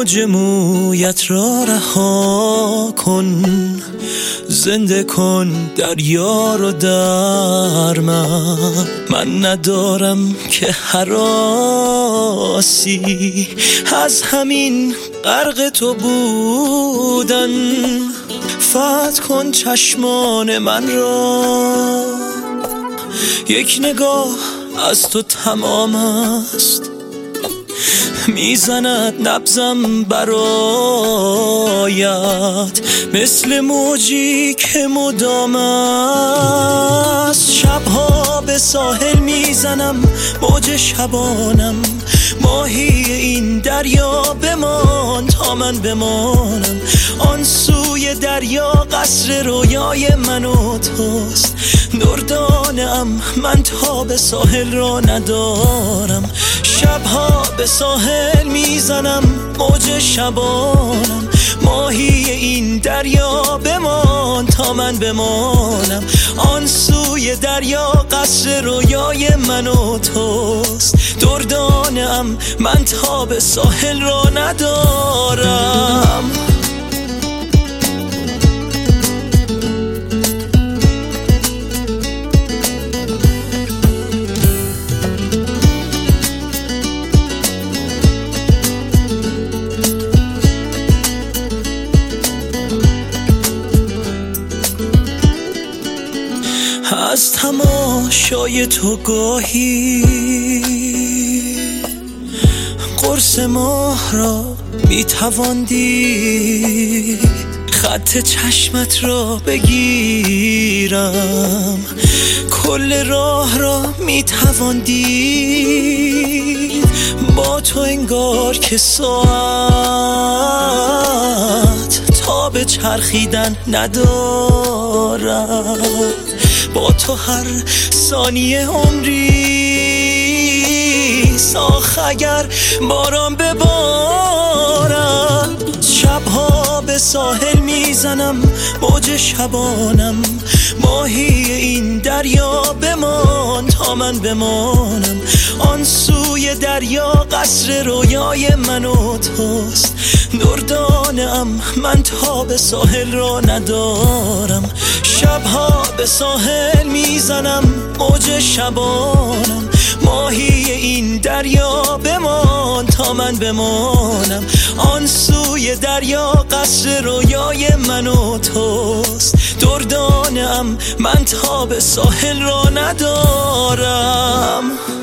موج مویت را رها کن، زنده کن دریا رو در من ندارم که هراسی از همین غرق تو بودن. فتح کن چشمان من را، یک نگاه از تو تمام است، میزند نبضم برایت مثل موجی که مدام است. شبها به ساحل میزنم موج شبانم، ماهی این دریا بمان تا من بمانم. آن سوی دریا قصر رویای من و توست، دردانم من تا به ساحل را ندارم. شبها به ساحل میزنم موج شبانم، ماهی این دریا بمان تا من بمانم. آن سوی دریا قصر رویای من و توست، دردانم من تا به ساحل را ندارم. از تماشای تو گاهی قرص ماه را میتوان دید، خط چشمت را بگیرم کل راه را میتوان دید. با تو انگار که ساعت تا به چرخیدن ندارم، با تو هر ثانیه عمری ساخت اگر باران ببارم. شبها به ساحل میزنم موج شبانم، ماهی این دریا بمان تا من بمانم. آن سوی دریا قصر رویای من و توست، دردانم من تا به ساحل را ندارم. شبها به ساحل میزنم موج شبانم، ماهی این دریا بمان تا من بمانم. آن سوی دریا قصر رویای من و توست، دردانم من تا به ساحل را ندارم.